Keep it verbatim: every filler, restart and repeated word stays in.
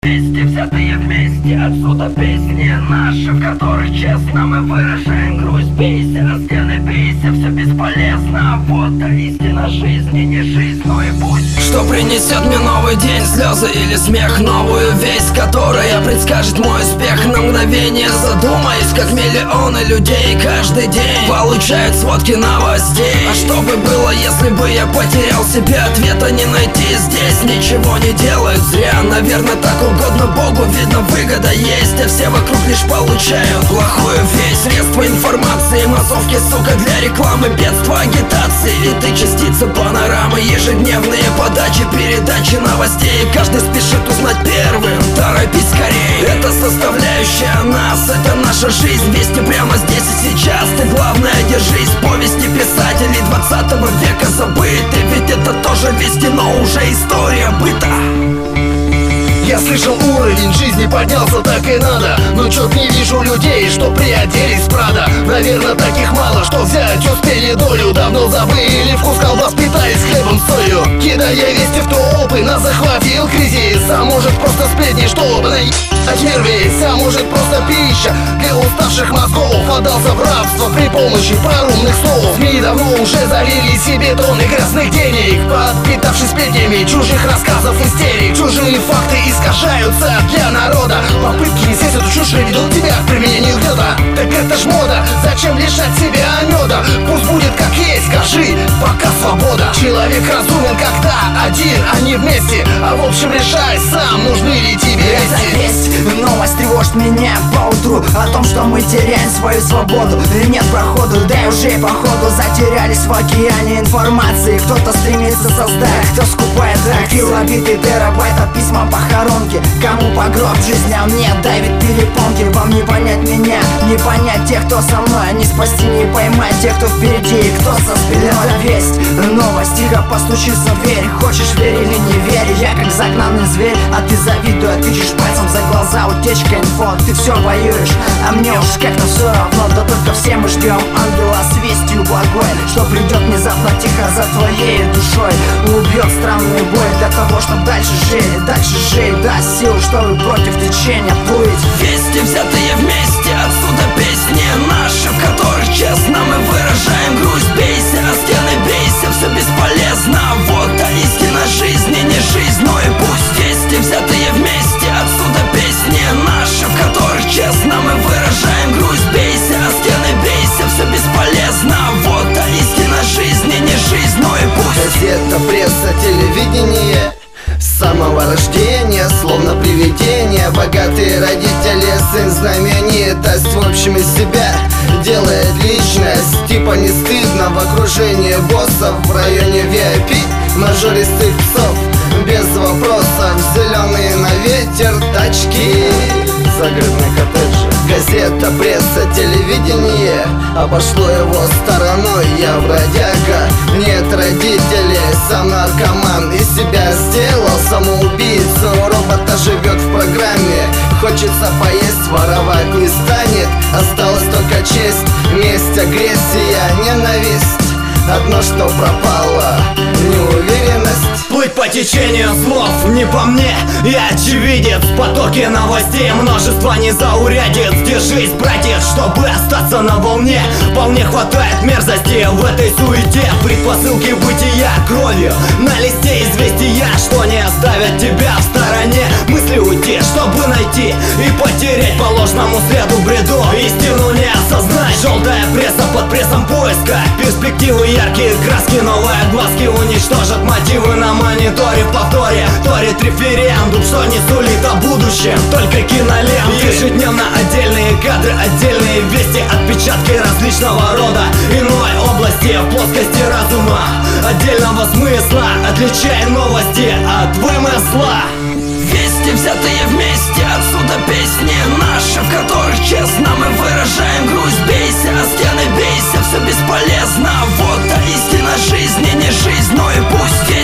Вместе, взятые вместе, отсюда песни наши, в которых честно мы выражаем грусть. Бейся, на стены бейся, все бесполезно. Вот а истина жизни, не жизнь, но и пусть. Что принесет мне новый день, слезы или смех, новую весть, которая предскажет мой успех. На мгновение задумаюсь, как миллионы людей каждый день получают сводки новостей. А что бы было, если бы я потерял себя? Ответа не найти здесь, ничего не делают зря. Наверное, так угодно Богу, видно, выгода есть, а все вокруг лишь получают плохую весть. Средства информации, массовки, сука, для рекламы, бедства, агитации. И ты частица панорамы, ежедневные подачи, передачи новостей. Каждый спешит узнать первым, торопись скорее. Это составляющая нас, это наша жизнь. Вести прямо здесь и сейчас, ты главное держись. Повести писателей двадцатого века забыты, ведь это тоже вести, но уже история быта. Я слышал, уровень жизни поднялся, так и надо. Но чё-то не вижу людей, что приоделись в Прада. Наверное, таких мало, что взять успели долю. Давно забыли вкус колбас, питаясь хлебом с солью. Кидая вести в толпы, нас захватил кризис. А может просто сплетни, чтобы наебать мир весь. А может просто пища для уставших мозгов. Отдался в рабство при помощи пар умных слов. СМИ давно уже залили себе тонны красных денег, подпитавшись сплетнями чужих рассказов, истерик. Чужие факты искажаются для народа. Попытки не съесть эту чушь ведут тебя к применению гнета. Так это ж мода, зачем лишать себя меда? Пусть будет как есть, скажи, пока свобода. Человек разумен, когда один, а не вместе. А в общем решай сам, нужны ли тебе эта весть, новость тревожит меня поутру о том, что мы теряем свою свободу. И нет проходу, да и уже походу затерялись в океане информации. Кто-то стремится создать, кто скупает килобиты, терабайта, письма, похоронки. Кому погроб жизни, а мне давит перепонки. Вам не понять меня, не понять тех, кто со мной. Не спасти, не поймать тех, кто впереди и кто со спиной. Весть, новость, тихо постучится в дверь. Хочешь верь или не верь, я как загнанный зверь. А ты завидуя, тычешь пальцем за глаза, утечка инфо. Ты все воюешь, а мне уж как-то все равно. Да только все мы ждем ангела с вестью благой, что придет внезапно тихо за твоей душой. Убьет странную боль для того, чтобы дальше жить. Дальше жить, даст сил, чтобы против течения плыть. Вести, взятые вместе, отсюда песни наши, в которых честно мы выражаем грусть. Бейся, о стены бейся, все бесполезно. Вот а истина жизни, не жизнь, но и пусть. Вести, взятые вместе, отсюда песни наши, в которых честно мы выражаем грусть. Бейся, о стены бейся, все бесполезно. Вот а истина жизни, не жизнь, но и пусть. Газета, пресса, телевидение с самого рождения, словно привидение. Богатые родители, сын знаменитость. В общем из себя делает личность. Типа не стыдно в окружении боссов. В районе ви ай пи мажористых псов. Без вопросов, зеленые на ветер тачки, загородные коттеджи. Газета, пресса, телевидение обошло его стороной. Я бродяга, нет родителей, сам наркоман. Из себя сделал самоубийцу. Робот живет в программе. Хочется поесть, воровать не станет. Осталась только честь, месть, агрессия, ненависть. Одно, что пропало, неуверенность. Плыть по течению слов не по мне, я очевидец. В потоке новостей множество незаурядиц. Держись, братец, чтобы остаться на волне. Вполне хватает мерзости в этой суете. Предпосылки бытия кровью на листе известия, что не оставят тебя в стороне. Мысли уйти, чтобы найти и потерять по ложному следу бреду. Истину не осознать. Желтая пресса под прессом поиска. Перспективы яркие краски, новые глазки уничтожат мотивы на мониторе. В повторе торит референдум, что не сулит о будущем, только киноленты. Ежедневно отдельные кадры, отдельные вести, отпечатки различного рода иной области, в плоскости разума отдельного смысла. Отличай новости от вымысла. Вести, взятые вместе, отсюда песни наши, в которых честно мы выражаем грусть. Бейся, о стены бейся, все бесполезно. Вот а истина жизни, не жизнь, но и пусть.